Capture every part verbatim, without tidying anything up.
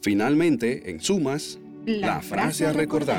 Finalmente, en sumas, La la frase frase a a recordar. recordar.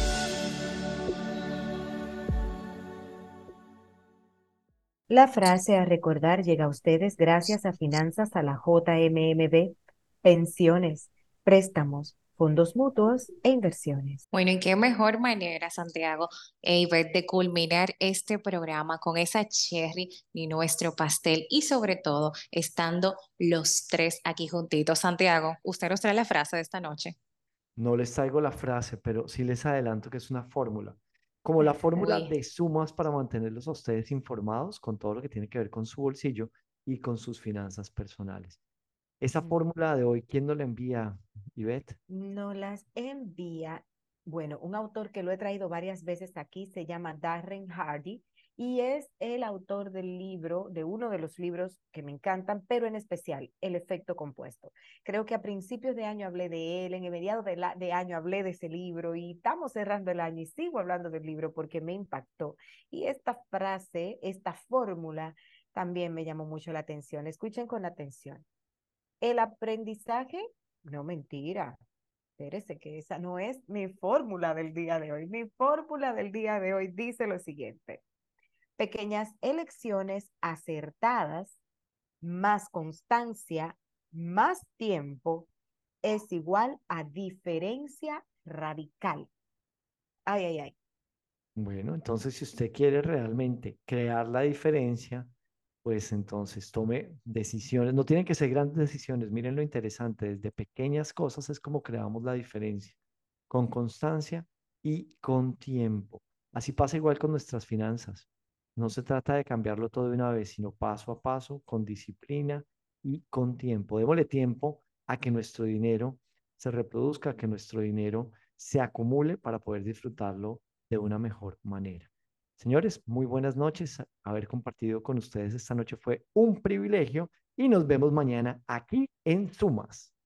La frase a recordar llega a ustedes gracias a Finanzas a la J M M B, pensiones, préstamos, fondos mutuos e inversiones. Bueno, ¿y qué mejor manera, Santiago, e Ivette, de culminar este programa con esa cherry y nuestro pastel y sobre todo estando los tres aquí juntitos? Santiago, usted nos trae la frase de esta noche. No les traigo la frase, pero sí les adelanto que es una fórmula. Como la fórmula Uy, de sumas para mantenerlos a ustedes informados con todo lo que tiene que ver con su bolsillo y con sus finanzas personales. Esa Mm. fórmula de hoy, ¿quién nos la envía, Ivette? Nos las envía, bueno, un autor que lo he traído varias veces aquí, se llama Darren Hardy y es el autor del libro, de uno de los libros que me encantan, pero en especial, El efecto compuesto. Creo que a principios de año hablé de él, en el mediado de, la, de año hablé de ese libro y estamos cerrando el año y sigo hablando del libro porque me impactó. Y esta frase, esta fórmula también me llamó mucho la atención. Escuchen con atención. El aprendizaje, no mentira. Espérese que esa no es mi fórmula del día de hoy. Mi fórmula del día de hoy dice lo siguiente. Pequeñas elecciones acertadas, más constancia, más tiempo, es igual a diferencia radical. Ay, ay, ay. Bueno, entonces si usted quiere realmente crear la diferencia, pues entonces tome decisiones. No tienen que ser grandes decisiones. Miren lo interesante, desde pequeñas cosas es como creamos la diferencia, con constancia y con tiempo. Así pasa igual con nuestras finanzas. No se trata de cambiarlo todo de una vez, sino paso a paso, con disciplina y con tiempo. Démosle tiempo a que nuestro dinero se reproduzca, a que nuestro dinero se acumule para poder disfrutarlo de una mejor manera. Señores, muy buenas noches. Haber compartido con ustedes esta noche fue un privilegio y nos vemos mañana aquí en Sumas.